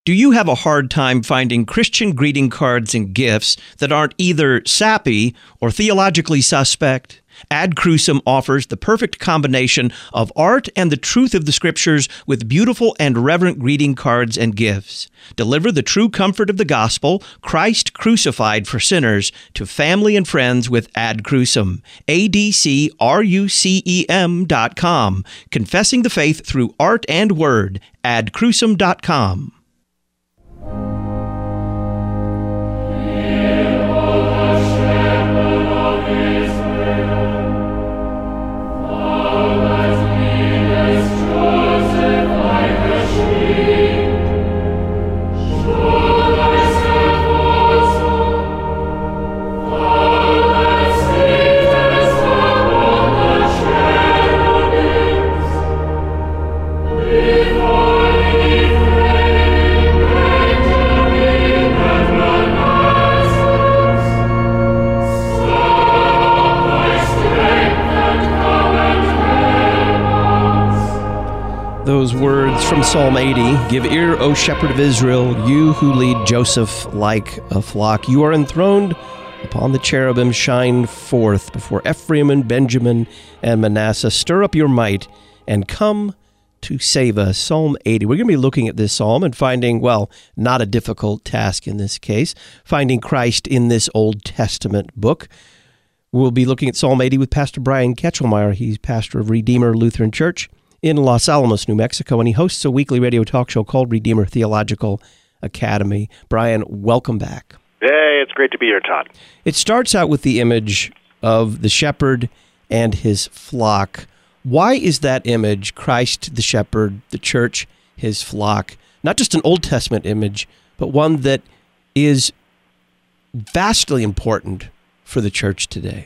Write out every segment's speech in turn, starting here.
Do you have a hard time finding Christian greeting cards and gifts that aren't either sappy or theologically suspect? Ad Crucem offers the perfect combination of art and the truth of the Scriptures with beautiful and reverent greeting cards and gifts. Deliver the true comfort of the gospel, Christ crucified for sinners, to family and friends with Ad Crucem. ADCRUCEM.com. Confessing the faith through art and word. AdCrucem.com. Those words from Psalm 80, "Give ear, O shepherd of Israel, you who lead Joseph like a flock. You are enthroned upon the cherubim, shine forth before Ephraim and Benjamin and Manasseh. Stir up your might and come to save us." Psalm 80. We're going to be looking at this psalm and finding, well, not a difficult task in this case, finding Christ in this Old Testament book. We'll be looking at Psalm 80 with Pastor Brian Ketchelmeyer. He's pastor of Redeemer Lutheran Church in Los Alamos, New Mexico, and he hosts a weekly radio talk show called Redeemer Theological Academy. Brian, welcome back. Hey, it's great to be here, Todd. It starts out with the image of the shepherd and his flock. Why is that image, Christ the shepherd, the church, his flock, not just an Old Testament image, but one that is vastly important for the church today?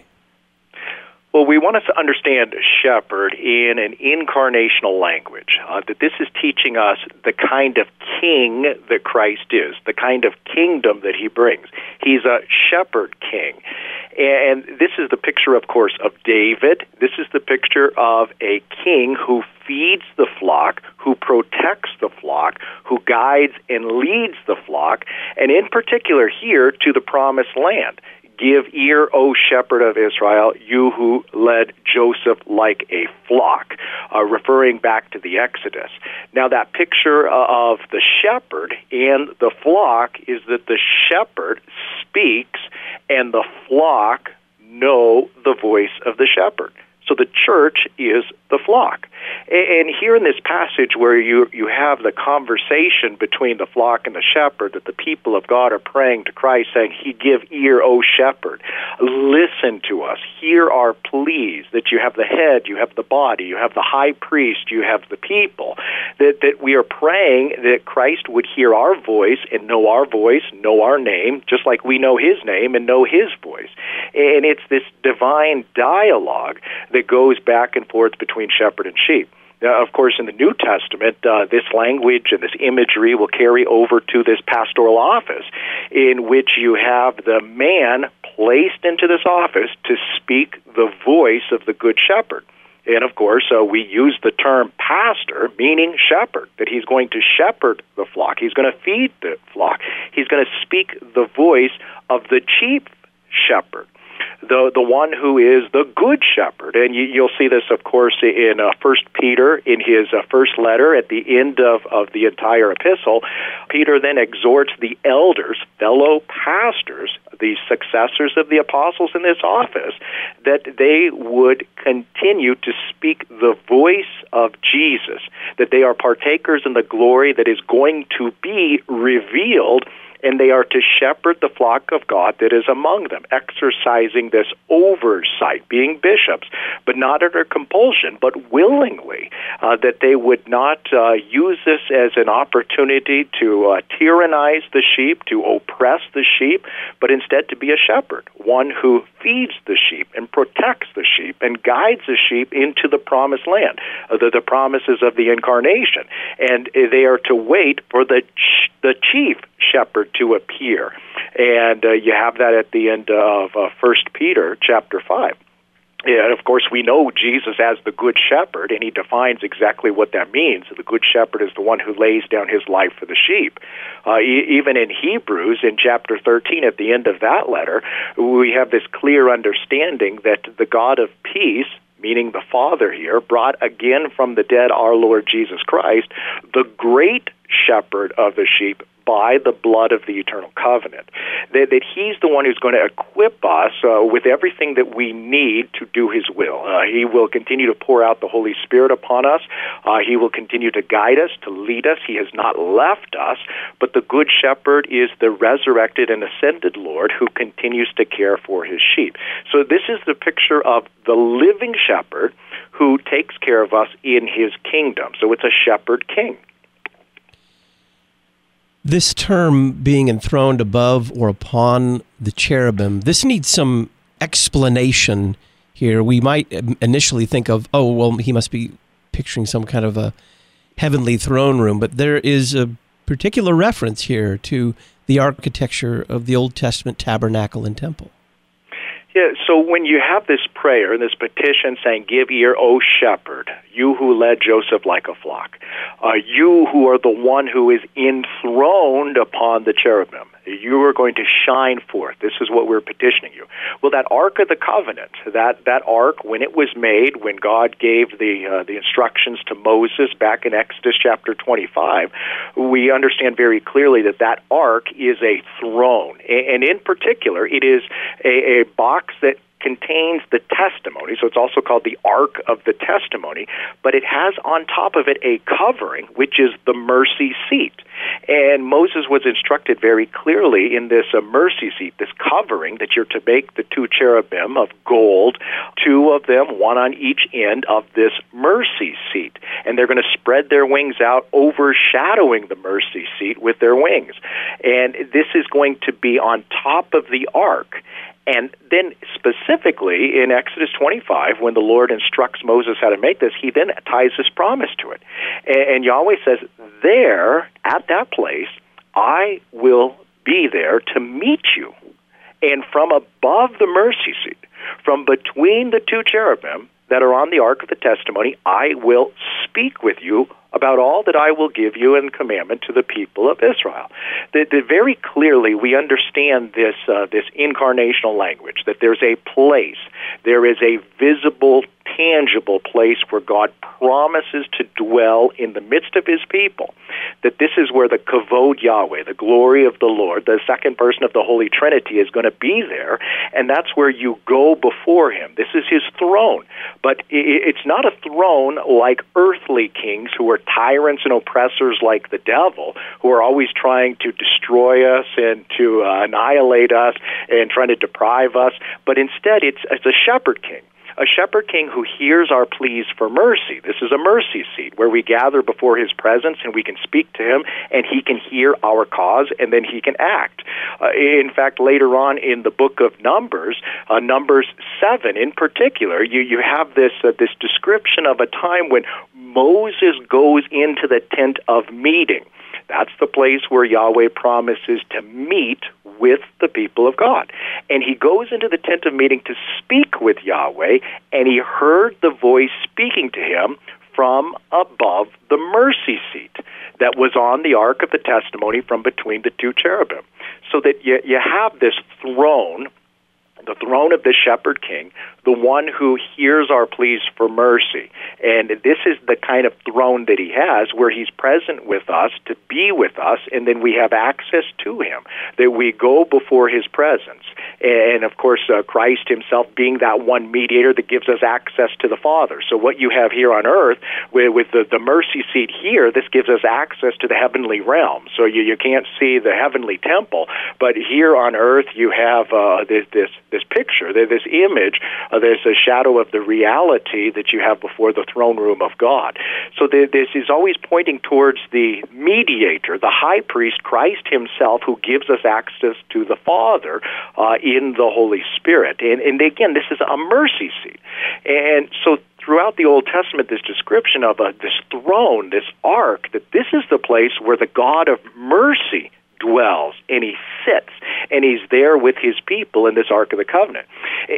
Well, we want us to understand shepherd in an incarnational language, that this is teaching us the kind of king that Christ is, the kind of kingdom that he brings. He's a shepherd king. And this is the picture, of course, of David. This is the picture of a king who feeds the flock, who protects the flock, who guides and leads the flock, and in particular here to the promised land. "Give ear, O shepherd of Israel, you who led Joseph like a flock," referring back to the Exodus. Now, that picture of the shepherd and the flock is that the shepherd speaks and the flock know the voice of the shepherd. So the church is the flock. And here in this passage where you have the conversation between the flock and the shepherd, that the people of God are praying to Christ, saying, "He give ear, O shepherd. Listen to us. Hear our pleas," that you have the head, you have the body, you have the high priest, you have the people, that we are praying that Christ would hear our voice and know our name, just like we know his name and know his voice. And it's this divine dialogue that goes back and forth between shepherd and sheep. Now, of course, in the New Testament, this language and this imagery will carry over to this pastoral office, in which you have the man placed into this office to speak the voice of the Good Shepherd. And, of course, we use the term pastor, meaning shepherd, that he's going to shepherd the flock. He's going to feed the flock. He's going to speak the voice of the chief shepherd, the one who is the good shepherd. And you'll see this, of course, in 1 Peter, in his first letter at the end of the entire epistle. Peter then exhorts the elders, fellow pastors, the successors of the apostles in this office, that they would continue to speak the voice of Jesus, that they are partakers in the glory that is going to be revealed, and they are to shepherd the flock of God that is among them, exercising this oversight, being bishops, but not under compulsion, but willingly, that they would not use this as an opportunity to tyrannize the sheep, to oppress the sheep, but instead to be a shepherd, one who feeds the sheep and protects the sheep and guides the sheep into the promised land, the promises of the incarnation. And they are to wait for the chief shepherd to appear. And you have that at the end of 1 Peter chapter 5. And of course, we know Jesus as the Good Shepherd, and he defines exactly what that means. The Good Shepherd is the one who lays down his life for the sheep. Even in Hebrews, in chapter 13, at the end of that letter, we have this clear understanding that the God of peace, meaning the Father here, brought again from the dead our Lord Jesus Christ, the great shepherd of the sheep, by the blood of the eternal covenant. That he's the one who's going to equip us with everything that we need to do his will. He will continue to pour out the Holy Spirit upon us. He will continue to guide us, to lead us. He has not left us, but the Good Shepherd is the resurrected and ascended Lord who continues to care for his sheep. So this is the picture of the living shepherd who takes care of us in his kingdom. So it's a shepherd king. This term being enthroned above or upon the cherubim, this needs some explanation here. We might initially think of, oh, well, he must be picturing some kind of a heavenly throne room, but there is a particular reference here to the architecture of the Old Testament tabernacle and temple. Yeah, so when you have this prayer and this petition saying, "Give ear, O shepherd, you who led Joseph like a flock, you who are the one who is enthroned upon the cherubim, you are going to shine forth." This is what we're petitioning you. Well, that Ark of the Covenant, that Ark, when it was made, when God gave the instructions to Moses back in Exodus chapter 25, we understand very clearly that Ark is a throne. And in particular, it is a box that contains the testimony, so it's also called the Ark of the Testimony, but it has on top of it a covering, which is the mercy seat. And Moses was instructed very clearly in this mercy seat, this covering, that you're to make the two cherubim of gold, two of them, one on each end of this mercy seat. And they're going to spread their wings out, overshadowing the mercy seat with their wings. And this is going to be on top of the ark. And then specifically in Exodus 25, when the Lord instructs Moses how to make this, he then ties this promise to it. And Yahweh says, there, at that place, I will be there to meet you. And from above the mercy seat, from between the two cherubim that are on the Ark of the Testimony, I will speak with you about all that I will give you in commandment to the people of Israel. That very clearly we understand this incarnational language, that there's a place, there is a visible, tangible place where God promises to dwell in the midst of his people, that this is where the Kavod Yahweh, the glory of the Lord, the second person of the Holy Trinity, is going to be there, and that's where you go before him. This is his throne, but it's not a throne like earthly kings who are tyrants and oppressors like the devil, who are always trying to destroy us and to annihilate us and trying to deprive us, but instead it's a shepherd king. A shepherd king who hears our pleas for mercy. This is a mercy seat where we gather before his presence and we can speak to him and he can hear our cause and then he can act. In fact, later on in the book of Numbers, Numbers 7 in particular, you have this description of a time when Moses goes into the tent of meeting. That's the place where Yahweh promises to meet with the people of God. And he goes into the tent of meeting to speak with Yahweh, and he heard the voice speaking to him from above the mercy seat that was on the Ark of the Testimony from between the two cherubim. So that you have this throne, the throne of the shepherd king, the one who hears our pleas for mercy. And this is the kind of throne that he has, where he's present with us, to be with us, and then we have access to him, that we go before his presence. And, of course, Christ himself being that one mediator that gives us access to the Father. So what you have here on earth, with the mercy seat here, this gives us access to the heavenly realm. So you can't see the heavenly temple, but here on earth you have this picture, this image, there's a shadow of the reality that you have before the throne room of God. So this is always pointing towards the mediator, the high priest, Christ himself, who gives us access to the Father in the Holy Spirit. And again, this is a mercy seat. And so throughout the Old Testament, this description of this throne, this ark, that this is the place where the God of mercy dwells, and he sits. and he's there with his people in this Ark of the Covenant.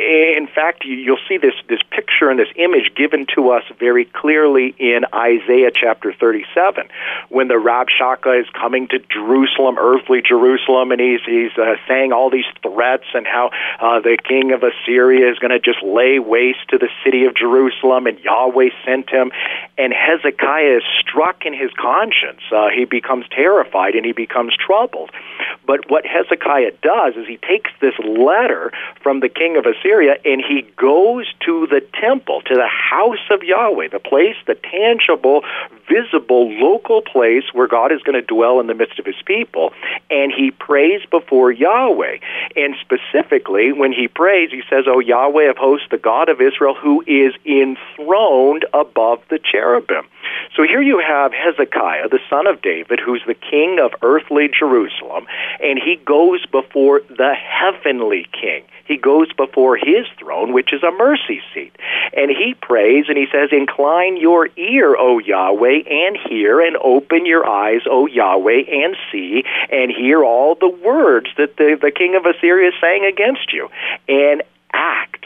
In fact, you'll see this picture and this image given to us very clearly in Isaiah chapter 37, when the Rabshakeh is coming to Jerusalem, earthly Jerusalem, and he's saying all these threats and how the king of Assyria is going to just lay waste to the city of Jerusalem, and Yahweh sent him. And Hezekiah is struck in his conscience. He becomes terrified and he becomes troubled. But what Hezekiah does is he takes this letter from the king of Assyria and he goes to the temple, to the house of Yahweh, the place, the tangible, visible, local place where God is going to dwell in the midst of his people, and he prays before Yahweh. And specifically, when he prays, he says, "O Yahweh of hosts, the God of Israel, who is enthroned above the cherubim." So here you have Hezekiah, the son of David, who's the king of earthly Jerusalem, and he goes before the heavenly king. He goes before his throne, which is a mercy seat. And he prays, and he says, "Incline your ear, O Yahweh, and hear, and open your eyes, O Yahweh, and see, and hear all the words that the king of Assyria is saying against you, and act.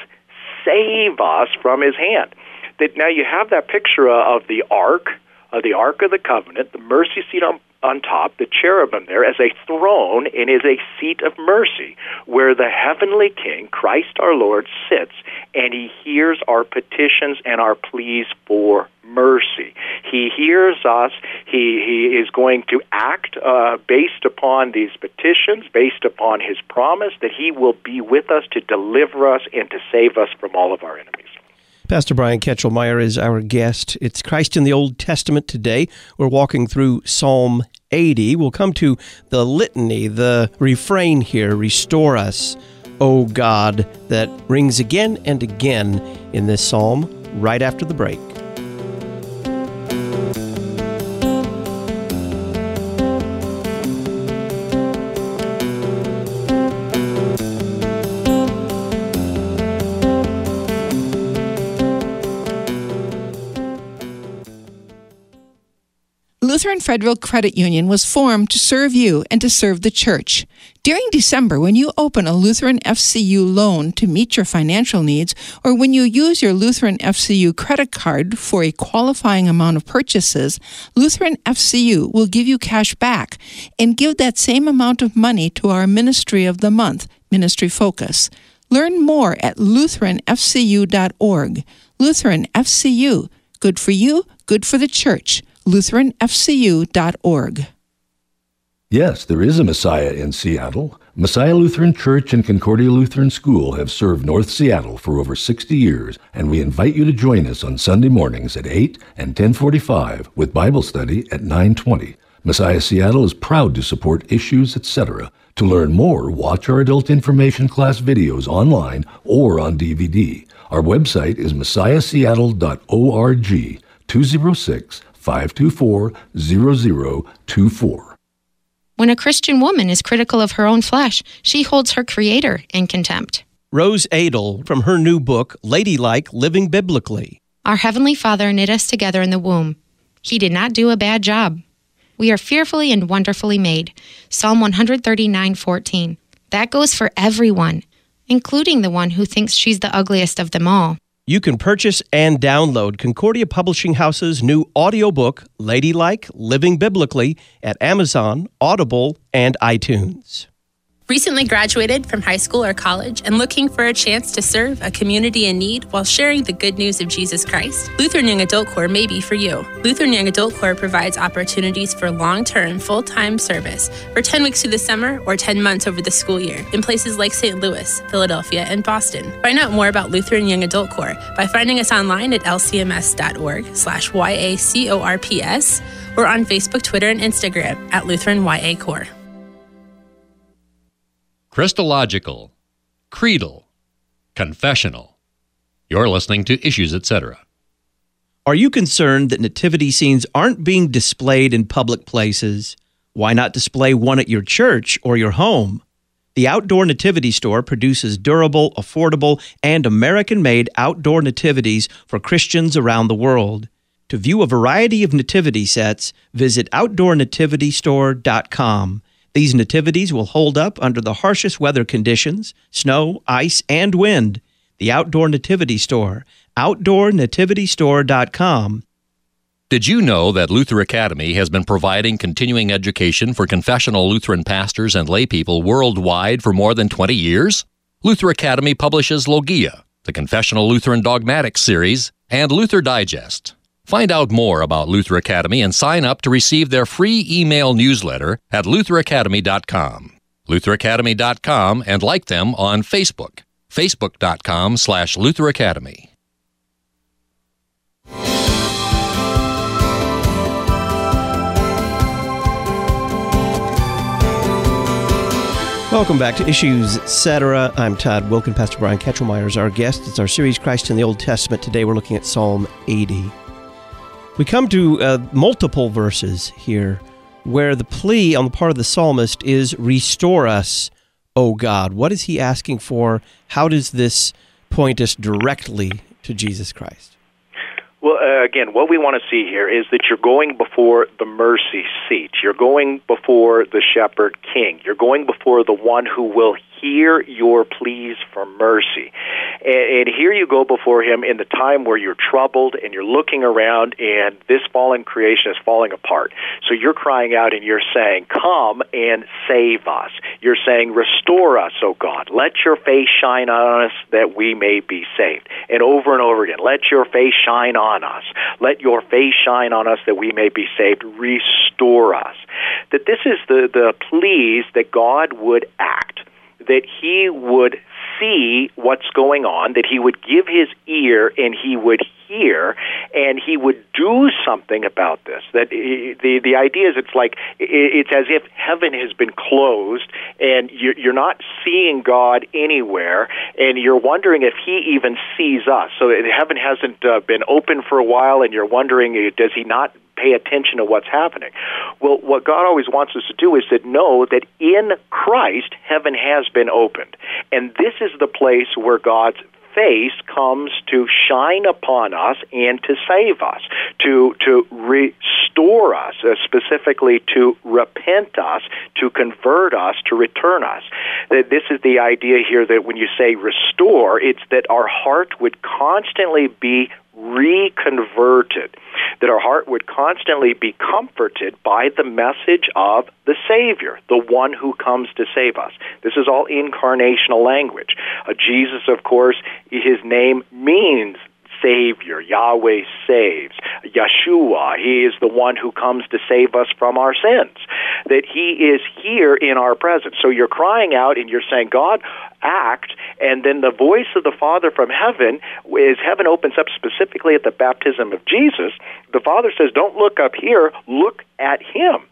Save us from his hand." That now you have that picture of the Ark of the Covenant, the mercy seat on top, the cherubim there as a throne, and is a seat of mercy where the heavenly King, Christ our Lord, sits, and he hears our petitions and our pleas for mercy. He hears us. He is going to act based upon these petitions, based upon his promise that he will be with us to deliver us and to save us from all of our enemies. Pastor Brian Ketchel-Meyer is our guest. It's Christ in the Old Testament today. We're walking through Psalm 80. We'll come to the litany, the refrain here, "Restore us, O God," that rings again and again in this psalm right after the break. Lutheran Federal Credit Union was formed to serve you and to serve the church. During December, when you open a Lutheran FCU loan to meet your financial needs, or when you use your Lutheran FCU credit card for a qualifying amount of purchases, Lutheran FCU will give you cash back and give that same amount of money to our Ministry of the Month, Ministry Focus. Learn more at LutheranFCU.org. Lutheran FCU. Good for you, good for the church. LutheranFCU.org. Yes, there is a Messiah in Seattle. Messiah Lutheran Church and Concordia Lutheran School have served North Seattle for over 60 years, and we invite you to join us on Sunday mornings at 8 and 10:45 with Bible study at 9:20. Messiah Seattle is proud to support issues, etc. To learn more, watch our adult information class videos online or on DVD. Our website is messiahseattle.org, 206-524-0024. When a Christian woman is critical of her own flesh, she holds her Creator in contempt. Rose Adel from her new book, Ladylike, Living Biblically. Our Heavenly Father knit us together in the womb. He did not do a bad job. We are fearfully and wonderfully made. Psalm 139:14. That goes for everyone, including the one who thinks she's the ugliest of them all. You can purchase and download Concordia Publishing House's new audiobook, Ladylike, Living Biblically, at Amazon, Audible, and iTunes. Recently graduated from high school or college and looking for a chance to serve a community in need while sharing the good news of Jesus Christ? Lutheran Young Adult Corps may be for you. Lutheran Young Adult Corps provides opportunities for long-term, full-time service for 10 weeks through the summer or 10 months over the school year in places like St. Louis, Philadelphia, and Boston. Find out more about Lutheran Young Adult Corps by finding us online at lcms.org/YACORPS or on Facebook, Twitter, and Instagram at Lutheran YA Corps. Christological, creedal, confessional. You're listening to Issues, Etc. Are you concerned that nativity scenes aren't being displayed in public places? Why not display one at your church or your home? The Outdoor Nativity Store produces durable, affordable, and American-made outdoor nativities for Christians around the world. To view a variety of nativity sets, visit OutdoorNativityStore.com. These nativities will hold up under the harshest weather conditions, snow, ice, and wind. The Outdoor Nativity Store, outdoornativitystore.com. Did you know that Luther Academy has been providing continuing education for confessional Lutheran pastors and laypeople worldwide for more than 20 years? Luther Academy publishes Logia, the Confessional Lutheran Dogmatics series, and Luther Digest. Find out more about Luther Academy and sign up to receive their free email newsletter at lutheracademy.com. lutheracademy.com, and like them on Facebook, facebook.com/Luther Academy. Welcome back to Issues Etc. I'm Todd Wilken. Pastor Brian Ketchelmeyer is our guest. It's our series, Christ in the Old Testament. Today we're looking at Psalm 80. We come to multiple verses here where the plea on the part of the psalmist is, restore us, O God. What is he asking for? How does this point us directly to Jesus Christ? Well, again, what we want to see here is that you're going before the mercy seat. You're going before the shepherd king. You're going before the one who will hear your pleas for mercy. And here you go before him in the time where you're troubled and you're looking around and this fallen creation is falling apart. So you're crying out and you're saying, come and save us. You're saying, restore us, O God. Let your face shine on us that we may be saved. And over again, let your face shine on us. Let your face shine on us that we may be saved. Restore us. That this is the pleas that God would act, that he would see what's going on, that he would give his ear and he would hear, and he would do something about this. That the idea is it's as if heaven has been closed and you're not seeing God anywhere, and you're wondering if he even sees us. So heaven hasn't been open for a while, and you're wondering, does he not pay attention to what's happening? Well, what God always wants us to do is to know that in Christ, heaven has been opened. And this is the place where God's face comes to shine upon us and to save us, to restore us, specifically to repent us, to convert us, to return us. This is the idea here that when you say restore, it's that our heart would constantly be reconverted, that our heart would constantly be comforted by the message of the Savior, the one who comes to save us. This is all incarnational language. Jesus, of course, his name means Savior. Yahweh saves. Yeshua, he is the one who comes to save us from our sins. That he is here in our presence. So you're crying out and you're saying, God, act, and then the voice of the Father from heaven, as heaven opens up specifically at the baptism of Jesus, the Father says, don't look up here, look at him.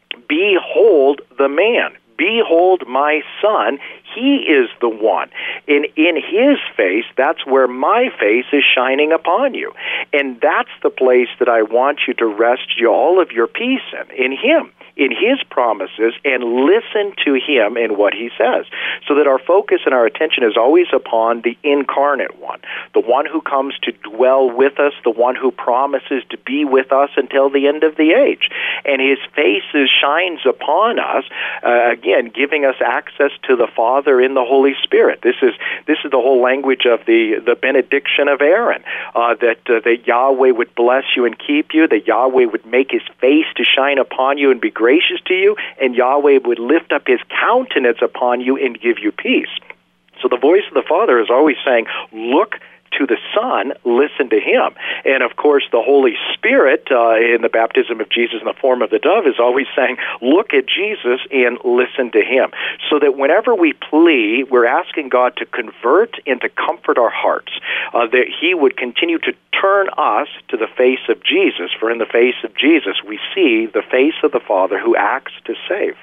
Behold the man. Behold my son. He is the one. In his face, that's where my face is shining upon you. And that's the place that I want you to rest all of your peace in him, in his promises, and listen to him and what he says. So that our focus and our attention is always upon the incarnate one, the one who comes to dwell with us, the one who promises to be with us until the end of the age. And his face shines upon us, again, giving us access to the Father in the Holy Spirit. This is the whole language of the benediction of Aaron, that Yahweh would bless you and keep you, that Yahweh would make his face to shine upon you and be gracious to you, and Yahweh would lift up his countenance upon you and give you peace. So the voice of the Father is always saying, look to the Son, listen to him. And of course, the Holy Spirit in the baptism of Jesus in the form of the dove is always saying, look at Jesus and listen to him. So that whenever we plea, we're asking God to convert and to comfort our hearts, that he would continue to turn us to the face of Jesus. For in the face of Jesus, we see the face of the Father who acts to save.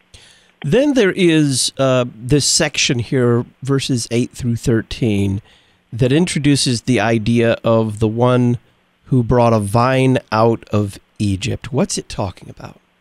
Then there is this section here, verses 8 through 13, that introduces the idea of the one who brought a vine out of Egypt. What's it talking about?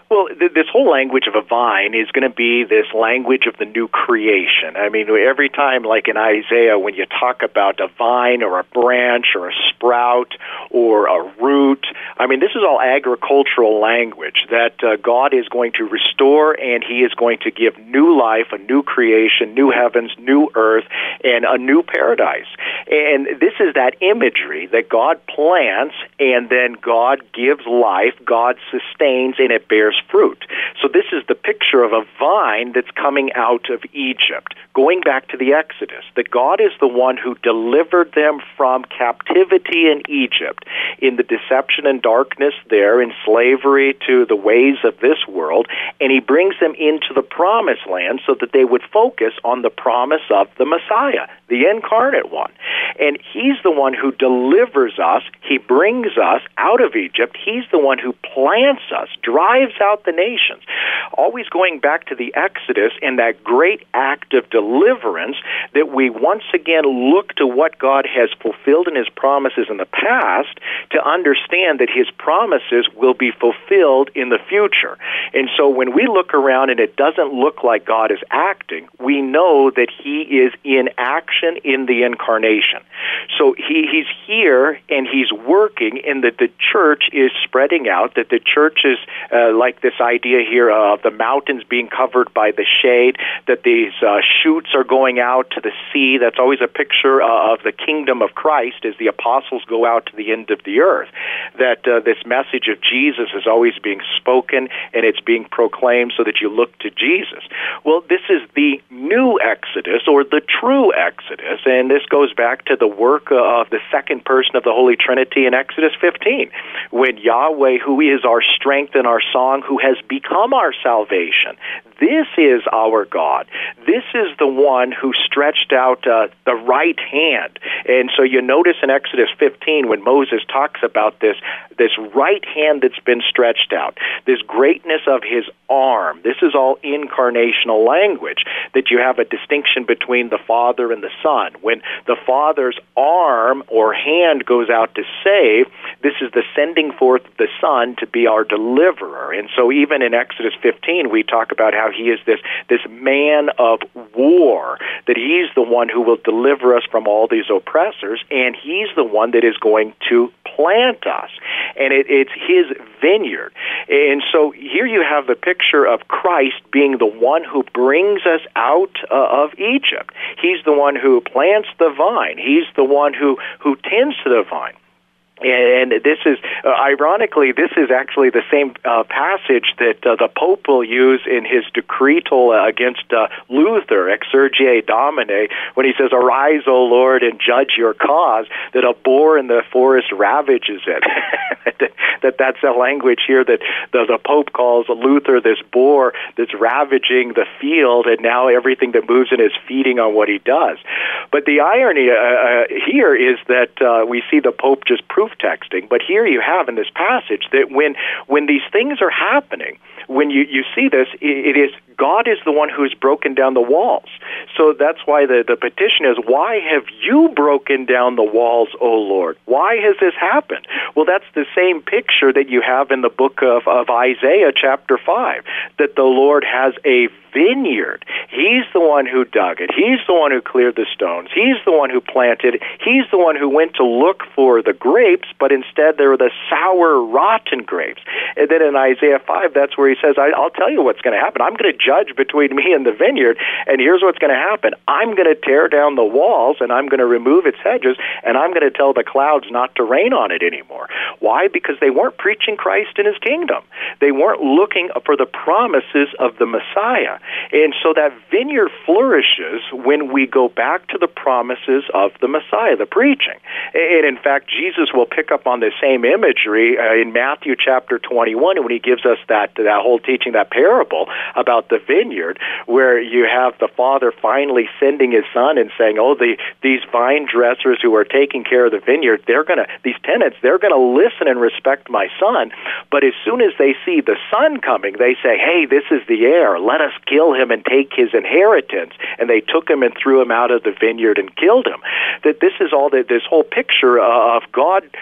Well, this whole language of a vine is going to be this language of the new creation. I mean, every time, like in Isaiah, when you talk about a vine or a branch or a sprout or a root, I mean, this is all agricultural language that God is going to restore, and He is going to give new life, a new creation, new heavens, new earth, and a new paradise. And this is that imagery that God plants, and then God gives life, God sustains, and it bears fruit. So this is the picture of a vine that's coming out of Egypt, going back to the Exodus, that God is the one who delivered them from captivity in Egypt, in the deception and darkness there, in slavery to the ways of this world, and He brings them into the promised land so that they would focus on the promise of the Messiah, the incarnate one. And He's the one who delivers us. He brings us out of Egypt. He's the one who plants us, drives out the nations. Always going back to the Exodus and that great act of deliverance, that we once again look to what God has fulfilled in His promises in the past to understand that His promises will be fulfilled in the future. And so when we look around and it doesn't look like God is acting, we know that He is in action in the incarnation. So He's here and He's working, and that the church is spreading out, that the church is like this idea here of the mountains being covered by the shade, that these shoots are going out to the sea. That's always a picture of the kingdom of Christ as the apostles go out to the end of the earth, that this message of Jesus is always being spoken and it's being proclaimed so that you look to Jesus. Well, this is the new Exodus, or the true Exodus, and this goes back to the work of the second person of the Holy Trinity in Exodus 15, when Yahweh, who is our strength and our song, who has become our salvation, this is our God. This is the one who stretched out the right hand. And so you notice in Exodus 15 when Moses talks about this right hand that's been stretched out, this greatness of His arm. This is all incarnational language, that you have a distinction between the Father and the Son. When the Father's arm or hand goes out to save, this is the sending forth of the Son to be our deliverer. And so even in Exodus 15, we talk about how He is this man of war, that He's the one who will deliver us from all these oppressors, and He's the one that is going to plant us. And it's His vineyard. And so here you have the picture of Christ being the one who brings us out of Egypt. He's the one who plants the vine. He's the one who tends to the vine. And this is, ironically, this is actually the same passage that the Pope will use in his decretal against Luther, Exsurge Domine, when he says, "Arise, O Lord, and judge your cause, that a boar in the forest ravages it." That's the language here that the Pope calls Luther this boar that's ravaging the field, and now everything that moves in is feeding on what he does. But the irony here is that we see the Pope just proof texting, but here you have in this passage that when these things are happening, when you see this, it is God is the one who's broken down the walls. So that's why the petition is, why have you broken down the walls, O Lord? Why has this happened? Well, that's the same picture that you have in the book of Isaiah chapter 5, that the Lord has a vineyard. He's the one who dug it. He's the one who cleared the stones. He's the one who planted it. He's the one who went to look for the grapes, but instead they were the sour, rotten grapes. And then in Isaiah 5, that's where he says, I'll tell you what's going to happen. I'm going to judge between me and the vineyard, and here's what's going to happen. I'm going to tear down the walls, and I'm going to remove its hedges, and I'm going to tell the clouds not to rain on it anymore. Why? Because they weren't preaching Christ in His kingdom. They weren't looking for the promises of the Messiah. And so that vineyard flourishes when we go back to the promises of the Messiah, the preaching. And in fact, Jesus will pick up on the same imagery in Matthew chapter 21 when He gives us that whole teaching, that parable about the vineyard, where you have the Father finally sending His Son and saying, these vine dressers who are taking care of the vineyard, these tenants, they're going to listen and respect my Son. But as soon as they see the Son coming, they say, hey, this is the heir. Let us kill him and take his inheritance. And they took him and threw him out of the vineyard and killed him. That this is all this whole picture of God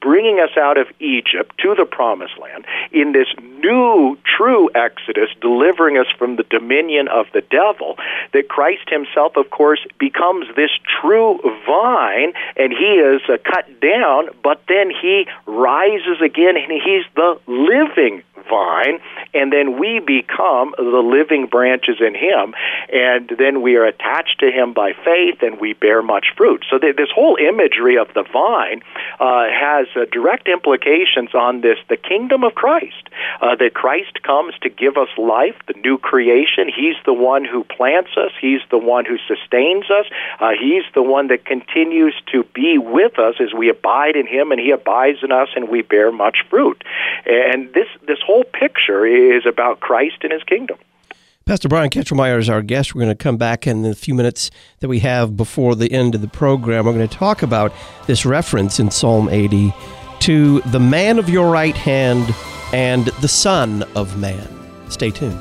bringing us out of Egypt to the Promised Land, in this new, true Exodus, delivering us from the dominion of the devil, that Christ himself, of course, becomes this true vine, and he is cut down, but then he rises again, and he's the living vine, and then we become the living branches in him, and then we are attached to him by faith, and we bear much fruit. So this whole imagery of the vine has direct implications on the kingdom of Christ, that Christ comes to give us life, the new creation. He's the one who plants us. He's the one who sustains us. He's the one that continues to be with us as we abide in him, and he abides in us, and we bear much fruit. And this whole picture is about Christ and his kingdom. Pastor Brian Ketchelmeyer is our guest. We're going to come back in the few minutes that we have before the end of the program. We're going to talk about this reference in Psalm 80 to the man of your right hand and the Son of Man. Stay tuned.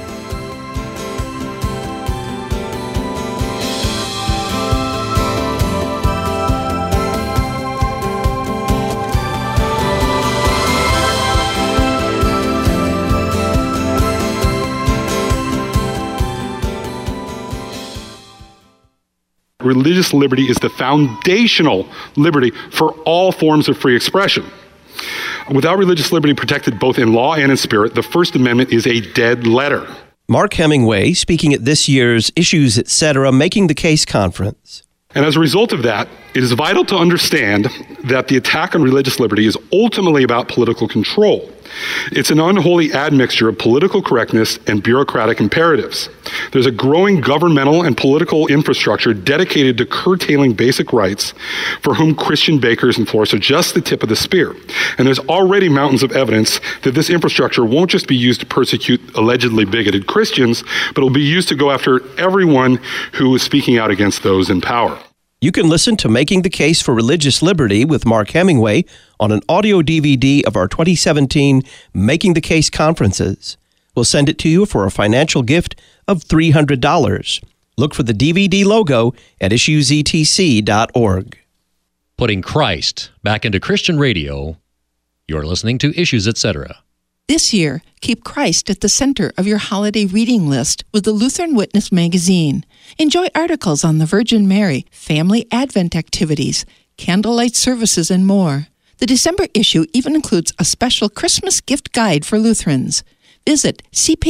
Religious liberty is the foundational liberty for all forms of free expression. Without religious liberty protected both in law and in spirit, the First Amendment is a dead letter. Mark Hemingway, speaking at this year's Issues, Etc., Making the Case conference. And as a result of that, it is vital to understand that the attack on religious liberty is ultimately about political control. It's an unholy admixture of political correctness and bureaucratic imperatives. There's a growing governmental and political infrastructure dedicated to curtailing basic rights, for whom Christian bakers and florists are just the tip of the spear. And there's already mountains of evidence that this infrastructure won't just be used to persecute allegedly bigoted Christians, but it'll be used to go after everyone who is speaking out against those in power. You can listen to Making the Case for Religious Liberty with Mark Hemingway on an audio DVD of our 2017 Making the Case conferences. We'll send it to you for a financial gift of $300. Look for the DVD logo at issuesetc.org. Putting Christ back into Christian radio. You're listening to Issues, Etc. This year, keep Christ at the center of your holiday reading list with the Lutheran Witness magazine. Enjoy articles on the Virgin Mary, family Advent activities, candlelight services, and more. The December issue even includes a special Christmas gift guide for Lutherans. Visit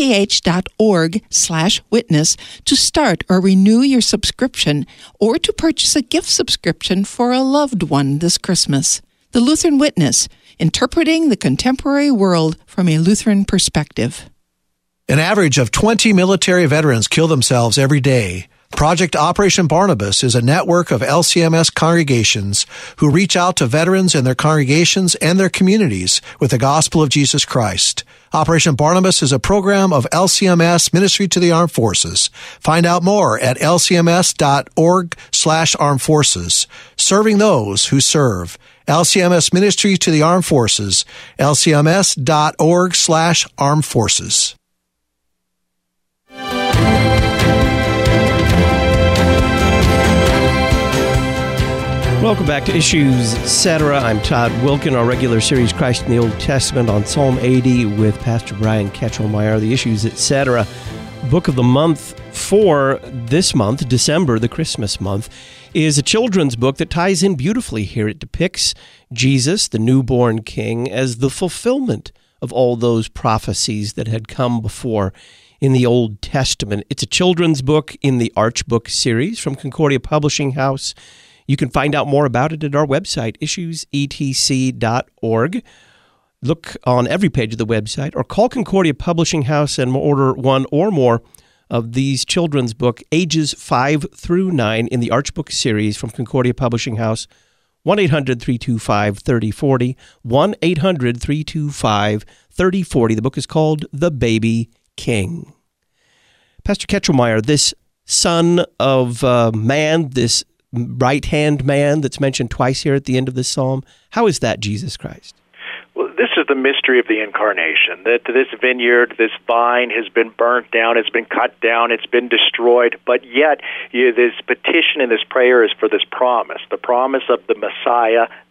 cph.org/witness to start or renew your subscription or to purchase a gift subscription for a loved one this Christmas. The Lutheran Witness, interpreting the contemporary world from a Lutheran perspective. An average of 20 military veterans kill themselves every day. Project Operation Barnabas is a network of LCMS congregations who reach out to veterans and their congregations and their communities with the gospel of Jesus Christ. Operation Barnabas is a program of LCMS Ministry to the Armed Forces. Find out more at lcms.org/armed forces. Serving those who serve. LCMS Ministry to the Armed Forces. lcms.org/armed forces. Welcome back to Issues, Etc. I'm Todd Wilkin, our regular series Christ in the Old Testament on Psalm 80 with Pastor Brian Ketchelmeyer. The Issues, Etc. book of the month for this month, December, the Christmas month, is a children's book that ties in beautifully here. It depicts Jesus, the newborn king, as the fulfillment of all those prophecies that had come before in the Old Testament. It's a children's book in the Archbook series from Concordia Publishing House. You can find out more about it at our website, issuesetc.org. Look on every page of the website or call Concordia Publishing House and order one or more of these children's book, ages 5 through 9 in the Archbook series from Concordia Publishing House, 1-800-325-3040, 1-800-325-3040. The book is called The Baby King. Pastor Ketchelmeyer, this Son of Man, this right-hand man that's mentioned twice here at the end of this psalm, how is that Jesus Christ? Well, this is the mystery of the incarnation, that this vineyard, this vine has been burnt down, it's been cut down, it's been destroyed, but yet this petition and this prayer is for this promise, the promise of the Messiah,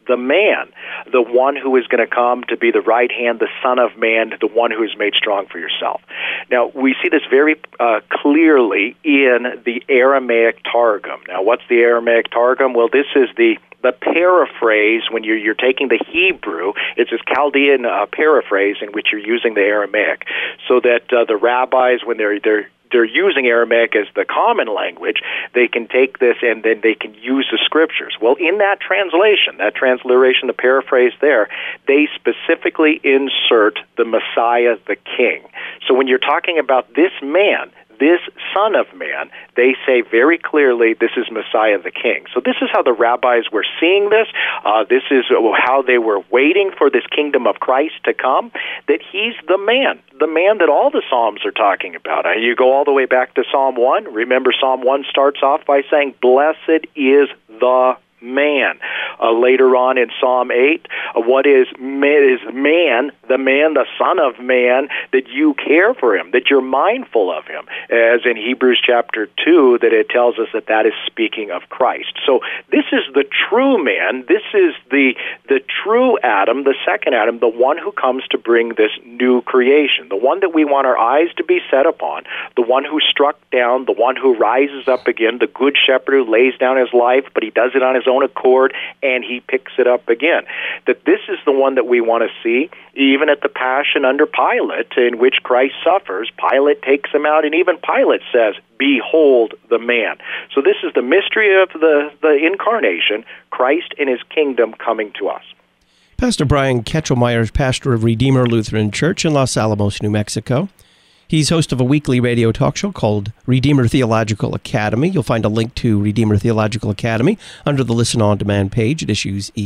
the man, the one who is going to come to be the right hand, the Son of Man, the one who is made strong for yourself. Now, we see this very clearly in the Aramaic Targum. Now, what's the Aramaic Targum? Well, this is the paraphrase when you're taking the Hebrew. It's this Chaldean paraphrase in which you're using the Aramaic, so that the rabbis, when they're using Aramaic as the common language, they can take this and then they can use the scriptures. Well, in that translation, the paraphrase there, they specifically insert the Messiah, the King. So when you're talking about this man, this Son of Man, they say very clearly this is Messiah the King. So this is how the rabbis were seeing this. This is how they were waiting for this kingdom of Christ to come, that he's the man that all the Psalms are talking about. You go all the way back to Psalm 1. Remember, Psalm 1 starts off by saying, "Blessed is the man." Later on in Psalm 8, what is man, the Son of Man, that you care for him, that you're mindful of him. As in Hebrews chapter 2, that it tells us that is speaking of Christ. So this is the true man. This is the true Adam, the second Adam, the one who comes to bring this new creation, the one that we want our eyes to be set upon, the one who struck down, the one who rises up again, the good shepherd who lays down his life, but he does it on his own accord, and he picks it up again. That this is the one that we want to see, even at the Passion under Pilate, in which Christ suffers. Pilate takes him out, and even Pilate says, "Behold the man." So this is the mystery of the incarnation, Christ and his kingdom coming to us. Pastor Brian Ketchelmeyer is pastor of Redeemer Lutheran Church in Los Alamos, New Mexico. He's host of a weekly radio talk show called Redeemer Theological Academy. You'll find a link to Redeemer Theological Academy under the Listen On Demand page at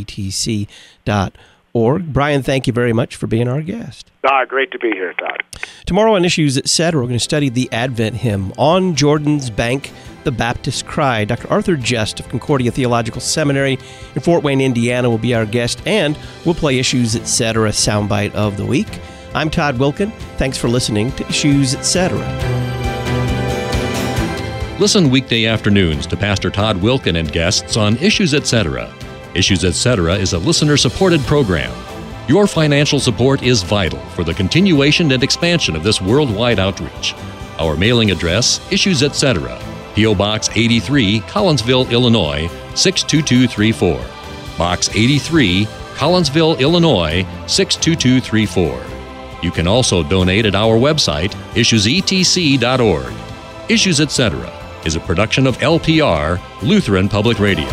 issuesetc.org. Brian, thank you very much for being our guest. Great to be here, Todd. Tomorrow on Issues Etc., we're going to study the Advent hymn, "On Jordan's Bank, the Baptist Cry." Dr. Arthur Just of Concordia Theological Seminary in Fort Wayne, Indiana will be our guest, and we'll play Issues Etc. soundbite of the week. I'm Todd Wilkin. Thanks for listening to Issues Etc. Listen weekday afternoons to Pastor Todd Wilkin and guests on Issues Etc. Issues Etc. is a listener-supported program. Your financial support is vital for the continuation and expansion of this worldwide outreach. Our mailing address, Issues Etc., P.O. Box 83, Collinsville, Illinois, 62234. Box 83, Collinsville, Illinois, 62234. You can also donate at our website, issuesetc.org. Issues Etc. is a production of LPR, Lutheran Public Radio.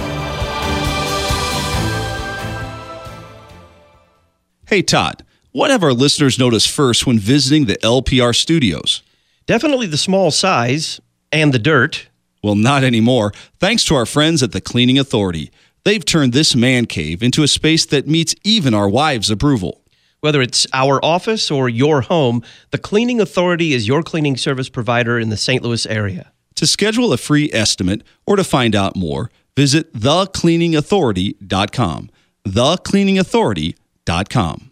Hey, Todd, what have our listeners noticed first when visiting the LPR studios? Definitely the small size and the dirt. Well, not anymore, thanks to our friends at the Cleaning Authority. They've turned this man cave into a space that meets even our wives' approval. Whether it's our office or your home, the Cleaning Authority is your cleaning service provider in the St. Louis area. To schedule a free estimate or to find out more, visit thecleaningauthority.com. thecleaningauthority.com.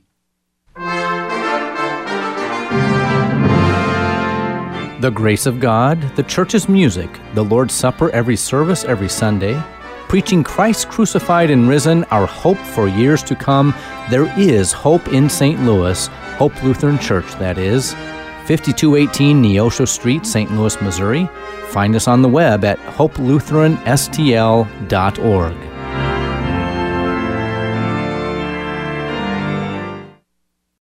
The grace of God, the church's music, the Lord's Supper every service every Sunday, preaching Christ crucified and risen, our hope for years to come. There is hope in St. Louis, Hope Lutheran Church, that is. 5218 Neosho Street, St. Louis, Missouri. Find us on the web at hopelutheranstl.org.